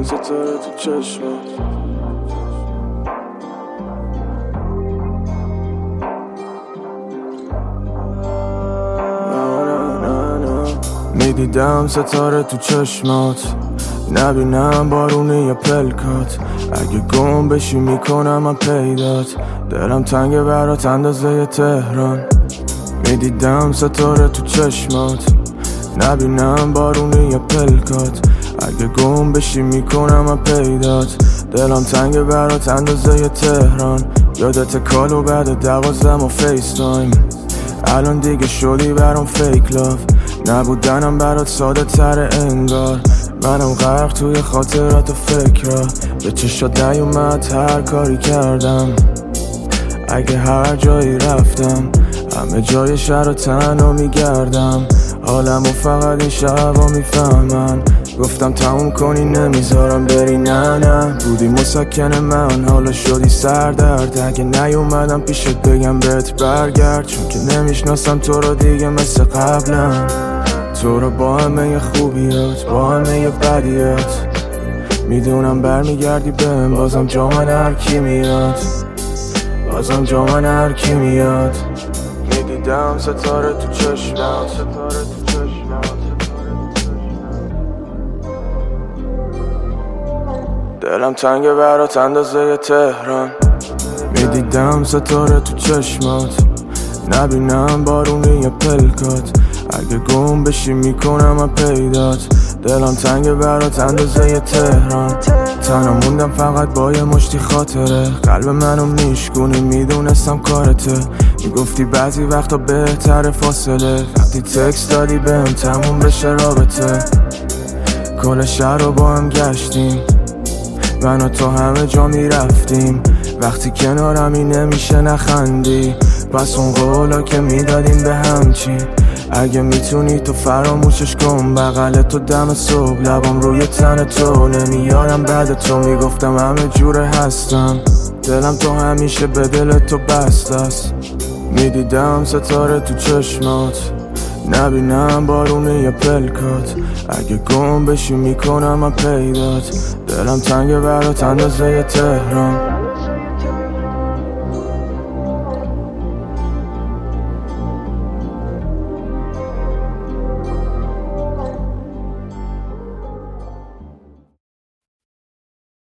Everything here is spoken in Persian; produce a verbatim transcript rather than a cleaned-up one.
ستاره تو چشمات. میدیدم ستاره تو چشمات، نبینم بارونه یا پلکات. اگه گم بشی میکنم من پیدات، دلم تنگه برات اندازه تهران. میدیدم ستاره تو چشمات، نبینم بارونه یا پلکات. اگه گم بشی میکنم من پیدات، دلم تنگه برات اندازه تهران. یادت کالو بعد دوازدم و فیس تایم، الان دیگه شدی برام فیک لاف. نبودنم برات ساده تر انگار، منم غرق توی خاطرات و فکرها. به چشات نیومد هر کاری کردم، اگه هر جایی رفتم همه جای شهر تنها میگردم. حالمو فقط این شبا میفهمن، گفتم تموم کنی نمیذارم بری، نه نه بودی مسکن من، حالا شدی سردرد. اگه نیومدم پیشت بگم بهت برگرد، چون که نمیشناسم تو رو دیگه مثل قبلا. تو رو با همه خوبیات، با همه بدیات، میدونم برمیگردی بهم، بازم جا من هر کی میاد، بازم جا من هر کی میاد. میدیدم ستاره تو چشمات، ستاره تو چشمات. دلم تنگه برات اندازه تهران. میدیدم ستاره تو چشمات، نبینم بارونه یا پلکات. اگه گم بشی میکنم من پیدات، دلم تنگه برات اندازه تهران. تنها موندم فقط با یه مشتی خاطره، قلب منو میشکونی میدونستم کارته. میگفتی بعضی وقتا بهتر فاصله، وقتی تکست دادی بهم تموم بشه رابطه. کل شهر رو با هم گشتیم، من و تو همه جا میرفتیم. وقتی کنارمی نمیشه نخندی، پس اون قولا که میدادیم به هم چی؟ اگه میتونی تو فراموشش کن، بغل تو دم صبح لبام روی تن تو. نمیارم بعد تو میگفتم همه جوره هستم، دلم تو همیشه به دل تو بسته است. میدیدم ستاره تو چشمات، نبینم بارونه یا پلکات. اگه گم بشی میکنم من پیدات، دلم تنگه برات اندازه تهران.